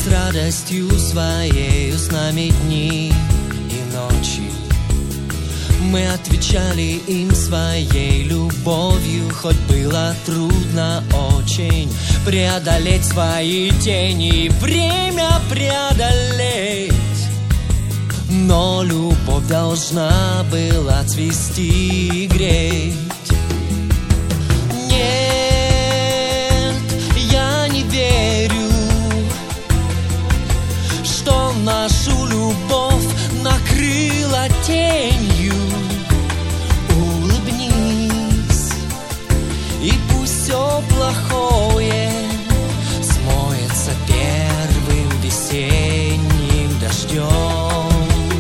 с радостью своею с нами дни и ночи. Мы отвечали им своей любовью, хоть было трудно очень преодолеть свои тени, время преодолеть. Но любовь должна была цвести и греть. Нет, я не верю, что нашу любовь накрыла тенью. Улыбнись, и пусть все плохое смоется первым весенним дождем.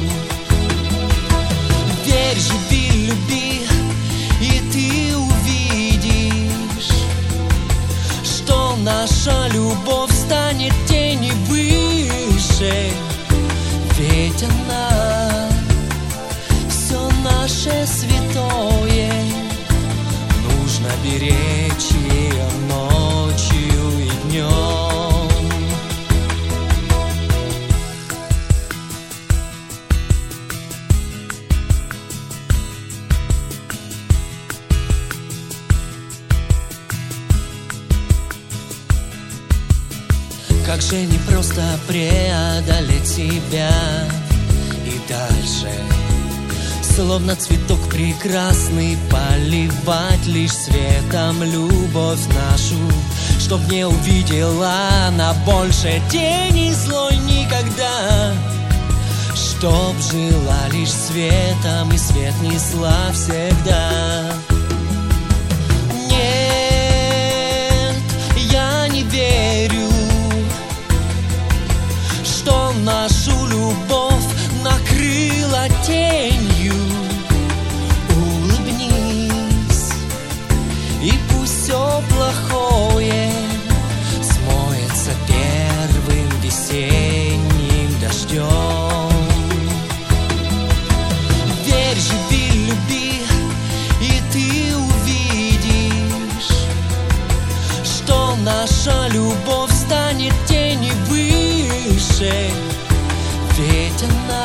Верь, живи, люби, и ты увидишь, что наша любовь станет тени выше. Ведь она все наше святое, нужно беречь ее ночью и днем. Как же непросто преодолеть себя и дальше, словно цветок прекрасный, поливать лишь светом любовь нашу, чтоб не увидела она больше тени злой никогда, чтоб жила лишь светом и свет несла всегда. Нет, я не верю, что нашу любовь накрыла тенью. Улыбнись, и пусть все плохое смоется первым весенним дождем. Верь, живи, люби, и ты увидишь, что наша любовь станет тени выше. Ведь она